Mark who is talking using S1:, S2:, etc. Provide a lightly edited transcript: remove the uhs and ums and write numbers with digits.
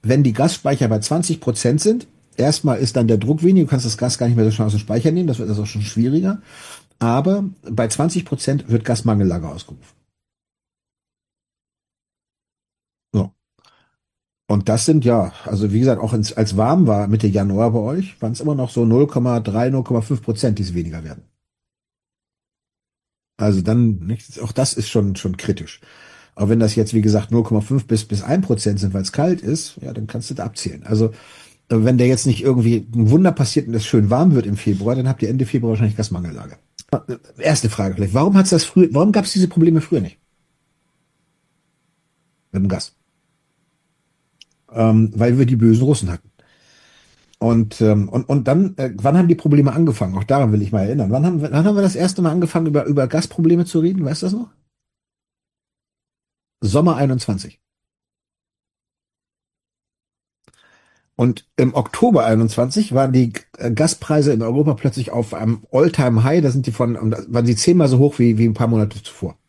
S1: wenn die Gasspeicher bei 20% sind, erstmal ist dann der Druck weniger, du kannst das Gas gar nicht mehr so schnell aus dem Speicher nehmen, das wird also schon schwieriger. Aber bei 20% wird Gasmangellage ausgerufen. So. Und das sind ja, also wie gesagt, auch als warm war Mitte Januar bei euch, waren es immer noch so 0,3, 0,5%, die es weniger werden. Also dann, nicht, auch das ist schon kritisch. Aber wenn das jetzt, wie gesagt, 0,5 bis 1% sind, weil es kalt ist, ja, dann kannst du da abzählen. Also wenn der jetzt nicht irgendwie ein Wunder passiert und es schön warm wird im Februar, dann habt ihr Ende Februar wahrscheinlich Gasmangellage. Erste Frage vielleicht. Warum gab es diese Probleme früher nicht mit dem Gas? Weil wir die bösen Russen hatten. Und dann, wann haben die Probleme angefangen? Auch daran will ich mal erinnern. Wann haben wir das erste Mal angefangen, über Gasprobleme zu reden? Weißt du das noch? Sommer 21. Und im Oktober 21 waren die Gaspreise in Europa plötzlich auf einem All-Time-High. Da sind die waren sie 10-mal so hoch wie ein paar Monate zuvor.